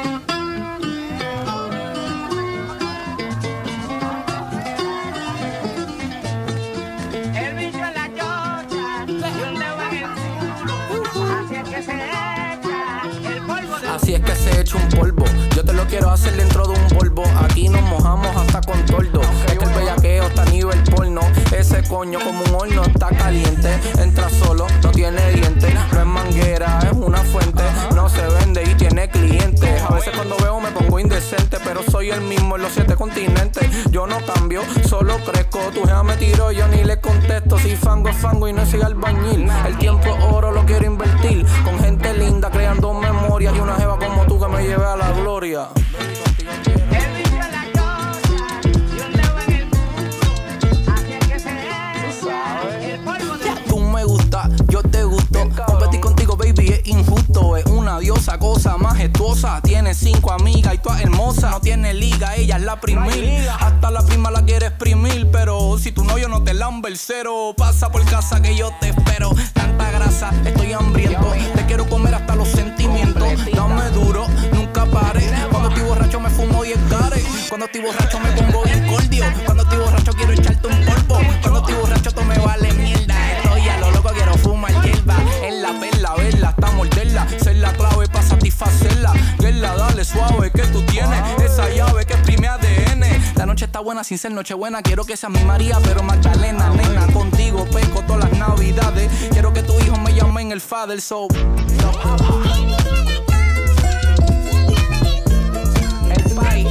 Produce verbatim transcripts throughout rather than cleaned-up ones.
El bicho en la chocha y un dedo en el culo. Así es que se echa el polvo de... Así es que se echa un polvo. Yo te lo quiero hacer dentro de un polvo. Aquí nos mojamos hasta con tordo. Es que el bellaqueo está a nivel porno. Ese coño como un horno está caliente. Entra solo, no tiene dientes. No es manguera, es una fuente. No se vende y tiene clientes. A veces cuando veo me pongo indecente, pero soy el mismo en los siete continentes. Yo no cambio, solo crezco. Tu jefa me tiró, yo ni le contesto. Si fango es fango y no soy albañil. El tiempo es oro, lo quiero invertir. Con gente linda creando memorias. Y una jeva como tú que me lleve a la gloria. El bicho en la chocha y un dedo en el culo. Así es que se echa el polvo de... Tú me gustas, yo te gusto. Competir contigo, baby, es injusto. Es una diosa, cosa majestuosa. Tiene cinco amigas y todas hermosas. No tiene liga, ella es la primil. Hasta la prima la quiere exprimir. Pero si tu novio no te lambe el cero, pasa por casa que yo te espero. Tanta grasa, estoy hambriento. Te quiero comer hasta los sentimientos. Dame duro, nunca pare. Cuando estoy borracho me fumo diez gares. Cuando estoy borracho me pongo incordio. Cuando estoy borracho quiero echarte un polvo. Cuando estoy borracho todo me vale mierda. Estoy a lo loco, quiero fumar hierba. Es la perla, verla, hasta morderla. Ser la clave para satisfacerla. Verla, dale suave que tú tienes. Esa llave que exprime A D N. La noche está buena sin ser noche buena. Quiero que seas mi María, pero Magdalena, nena. Contigo pesco todas las navidades. Quiero que tu hijo me llame en el Father, so... El país.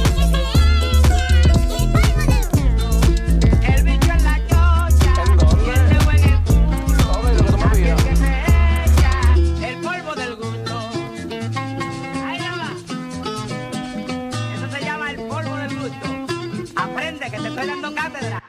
El bicho en la chocha y el dedo en el culo. Así es que se echa el polvo del gusto. Ahí nada más. Eso se llama el polvo del gusto. Aprende que te estoy dando cátedra.